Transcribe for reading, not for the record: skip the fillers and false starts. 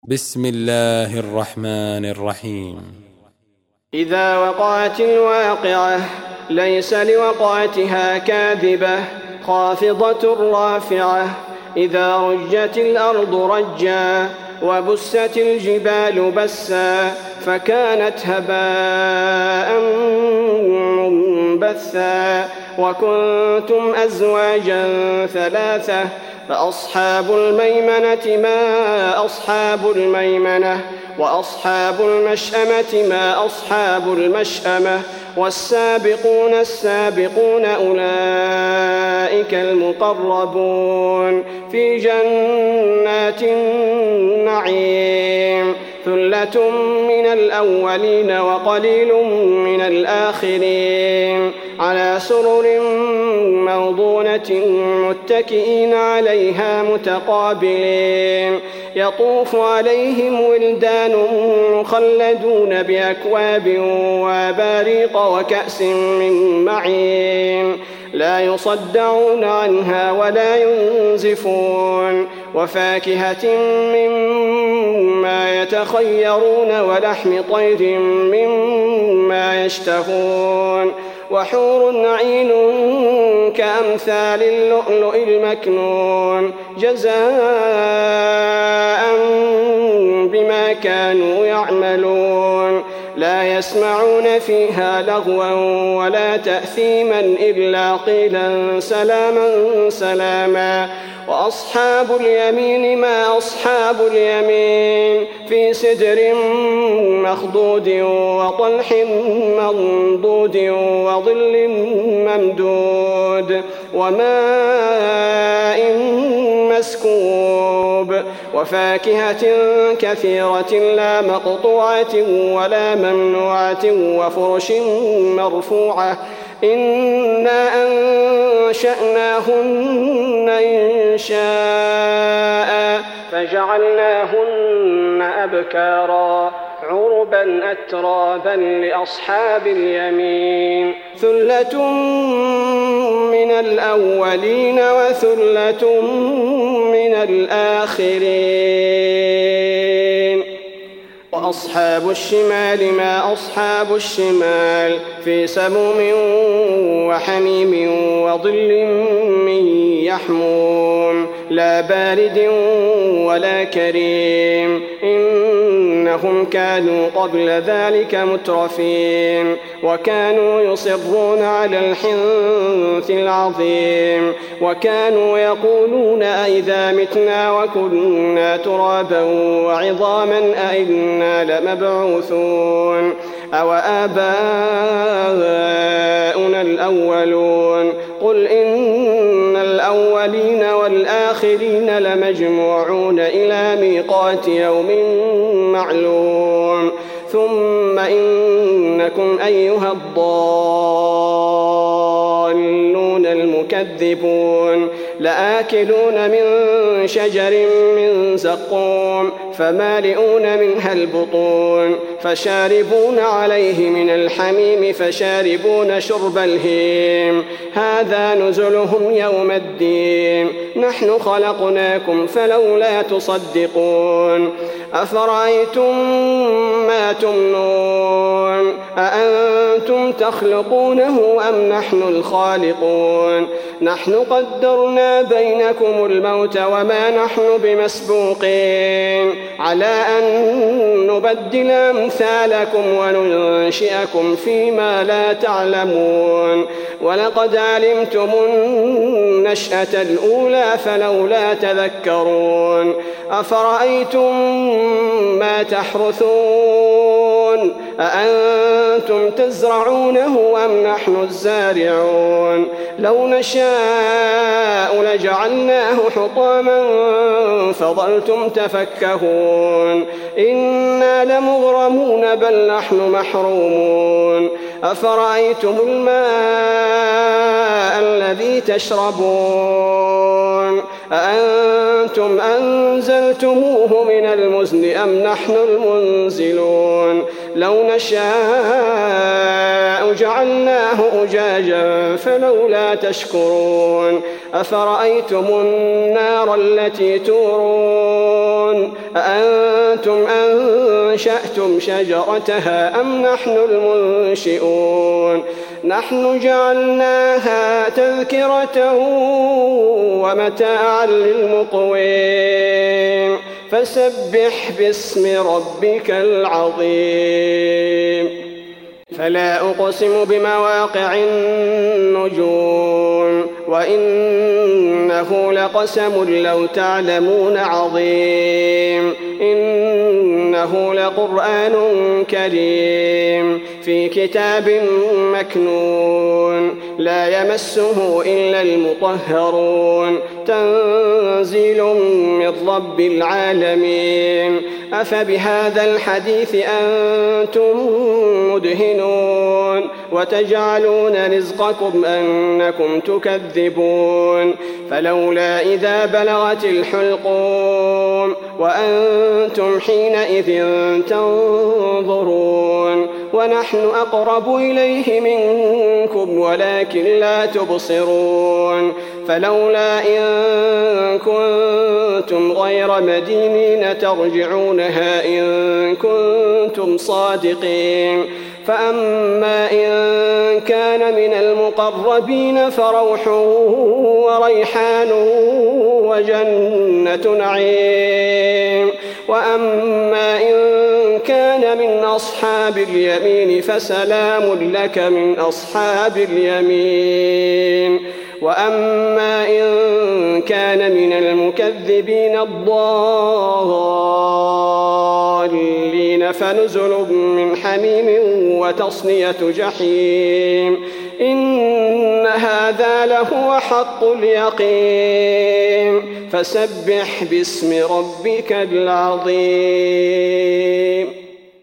بسم الله الرحمن الرحيم. إذا وقعت الواقعة ليس لوقعتها كاذبة خافضة رافعة. إذا رجت الأرض رجا وبست الجبال بسا فكانت هباء منبثا. وكنتم أزواجا ثلاثة فأصحاب الميمنة ما أصحاب الميمنة وأصحاب المشأمة ما أصحاب المشأمة. والسابقون السابقون أولئك المقربون في جنات النعيم. ثلة من الأولين وقليل من الآخرين على سرر موضونة متكئين عليها متقابلين. يطوف عليهم ولدان مخلدون بأكواب وأباريق وكأس من معين لا يصدعون عنها ولا ينزفون. وفاكهة مما يتخيرون ولحم طير مما يشتهون. وحور عين كأمثال اللؤلؤ المكنون جزاء بما كانوا يعملون. لا يسمعون فيها لغوا ولا تأثيما إلا قيلا سلاما سلاما. وأصحاب اليمين ما أصحاب اليمين في سدر مخضود وطلح منضود وظل ممدود وماء مسكوب. وفاكهة كثيرة لا مقطوعة ولا ممنوعة وفرش مرفوعة. إنا أنشأناهن إنشاء فجعلناهن أبكارا عربا أترابا لأصحاب اليمين. ثلة من الأولين وثلة من الآخرين. وأصحاب الشمال ما أصحاب الشمال في سموم وحميم وظل من يحموم لا بارد ولا كريم. إنهم كانوا قبل ذلك مترفين وكانوا يصرون على الحنث العظيم. وكانوا يقولون أئذا متنا وكنا ترابا وعظاما أئنا لمبعوثون أو آباؤنا الأولون. قل إن الأولين والآخرين لمجموعون إلى ميقات يوم معلوم. ثم إنكم أيها الضالون المكذبون لآكلون من شجر من زقوم فمالئون منها البطون فشاربون عليه من الحميم فشاربون شرب الهيم. هذا نزلهم يوم الدين. نحن خلقناكم فلولا تصدقون. أفرأيتم ما تمنون أأنتم تخلقونه أم نحن الخالقون. نحن قدرنا بينكم الموت وما نحن بمسبوقين على أن نبدل أمثالكم وننشئكم فيما لا تعلمون. ولقد علمتم النشأة الأولى فلولا تذكرون. أفرأيتم ما تحرثون أأنتم تزرعونه أم نحن الزارعون. لو نشاء لجعلناه حطاما فظلتم تفكهون. إنا لمغرمون بل نحن محرومون. أفرأيتم الماء الذي تشربون أأنتم أنزلتموه من المزن أم نحن المنزلون لو نشاء جعلناه أجاجا فلولا تشكرون أفرأيتم النار التي تورون أأنتم أنشأتم شجرتها أم نحن المنشئون نحن جعلناها تذكرة ومتاعا للمقوين فسبح باسم ربك العظيم فلا أقسم بمواقع النجوم وإنه لقسم لو تعلمون عظيم إنه لقرآن كريم في كتاب مكنون لا يمسه إلا المطهرون تنزيل من رب العالمين أفبهذا الحديث أنتم مدهنون وتجعلون رزقكم أنكم تكذبون فلولا إذا بلغت الحلقوم وأنتم حينئذ تنظرون ونحن أقرب إليه منكم ولكن لا تبصرون فلولا إن كنتم غير مدينين ترجعونها إن كنتم صادقين فأما إن كان من المقربين فروح وريحان وجنة نعيم وأما إن كان من أصحاب اليمين فسلام لك من أصحاب اليمين وأما إن كان من المكذبين الضالين فنزل من حميم وتصلية جحيم إن هذا لهو حق اليقين فسبح باسم ربك العظيم